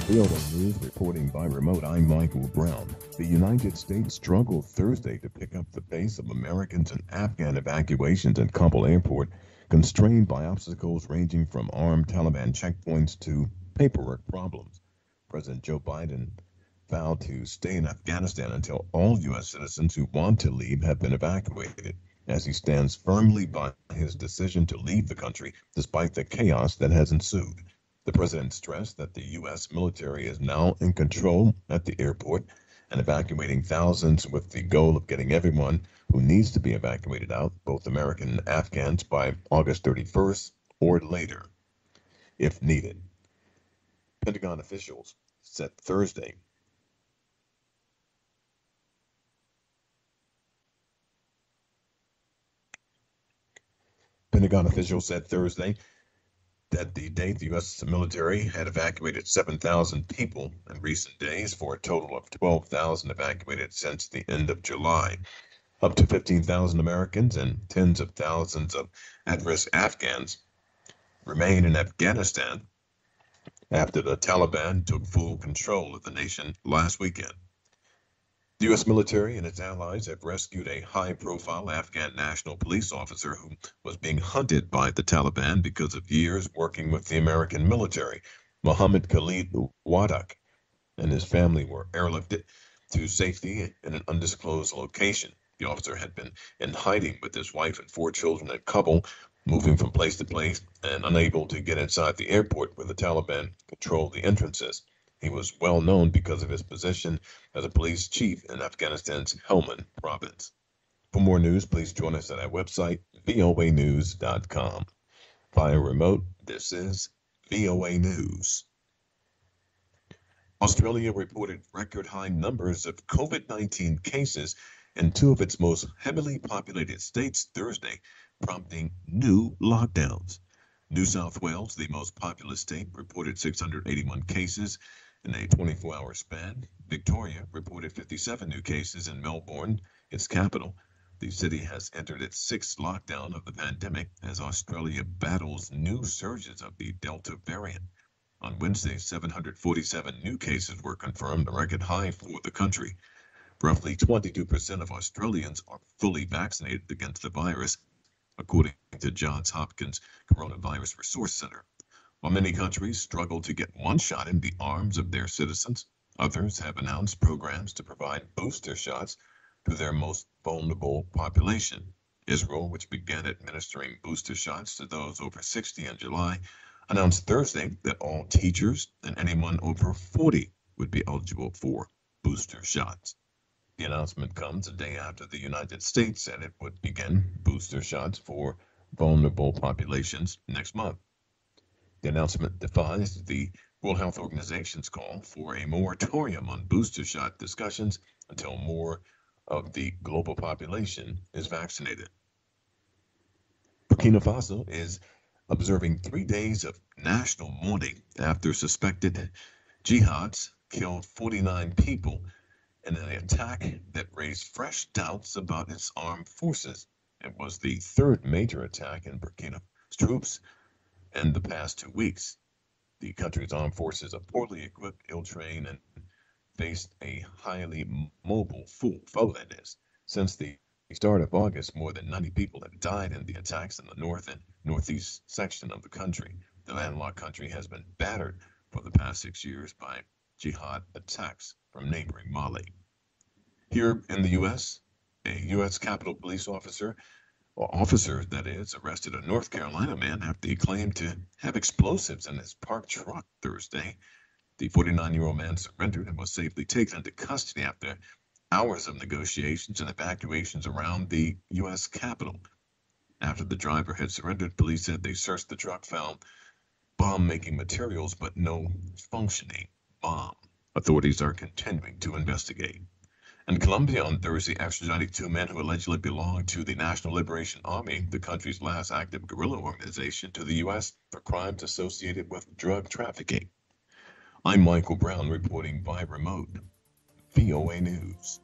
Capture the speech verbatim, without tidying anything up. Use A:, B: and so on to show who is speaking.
A: V O A News reporting by remote, I'm Michael Brown. The United States struggled Thursday to pick up the pace of Americans and Afghan evacuations at Kabul airport, constrained by obstacles ranging from armed Taliban checkpoints to paperwork problems. President Joe Biden vowed to stay in Afghanistan until all U S citizens who want to leave have been evacuated, as he stands firmly by his decision to leave the country despite the chaos that has ensued. The president stressed that the U S military is now in control at the airport and evacuating thousands with the goal of getting everyone who needs to be evacuated out, both American and Afghans, by August thirty-first or later, if needed. Pentagon officials said Thursday Pentagon officials said Thursday that the date the U S military had evacuated seven thousand people in recent days, for a total of twelve thousand evacuated since the end of July. Up to fifteen thousand Americans and tens of thousands of at-risk Afghans remain in Afghanistan after the Taliban took full control of the nation last weekend. The U S military and its allies have rescued a high-profile Afghan national police officer who was being hunted by the Taliban because of years working with the American military. Mohammed Khalid Wadak and his family were airlifted to safety in an undisclosed location. The officer had been in hiding with his wife and four children at Kabul, moving from place to place and unable to get inside the airport where the Taliban controlled the entrances. He was well known because of his position as a police chief in Afghanistan's Helmand province. For more news, please join us at our website, V O A news dot com. Via remote, this is V O A News. Australia reported record high numbers of COVID nineteen cases in two of its most heavily populated states Thursday, prompting new lockdowns. New South Wales, the most populous state, reported six hundred eighty-one cases in a twenty-four hour span. Victoria reported fifty-seven new cases in Melbourne, its capital. The city has entered its sixth lockdown of the pandemic as Australia battles new surges of the Delta variant. On Wednesday, seven hundred forty-seven new cases were confirmed, a record high for the country. Roughly twenty-two percent of Australians are fully vaccinated against the virus, according to Johns Hopkins Coronavirus Resource Center. While many countries struggle to get one shot in the arms of their citizens, others have announced programs to provide booster shots to their most vulnerable population. Israel, which began administering booster shots to those over sixty in July, announced Thursday that all teachers and anyone over forty would be eligible for booster shots. The announcement comes a day after the United States said it would begin booster shots for vulnerable populations next month. The announcement defies the World Health Organization's call for a moratorium on booster shot discussions until more of the global population is vaccinated. Burkina Faso is observing three days of national mourning after suspected jihads killed forty-nine people in an attack that raised fresh doubts about its armed forces. It was the third major attack in Burkina's troops in the past two weeks. The country's armed forces are poorly equipped, ill-trained, and faced a highly mobile foe, that is. Since the start of August, more than ninety people have died in the attacks in the north and northeast section of the country. The landlocked country has been battered for the past six years by jihad attacks from neighboring Mali. Here in the U S, a U S Capitol Police officer or officer, that is, arrested a North Carolina man after he claimed to have explosives in his parked truck Thursday. The forty-nine-year-old man surrendered and was safely taken into custody after hours of negotiations and evacuations around the U S Capitol. After the driver had surrendered, police said they searched the truck, found bomb-making materials, but no functioning bomb. Authorities are continuing to investigate. In Colombia on Thursday, extradited two men who allegedly belonged to the National Liberation Army, the country's last active guerrilla organization, to the U S for crimes associated with drug trafficking. I'm Michael Brown reporting by remote, V O A News.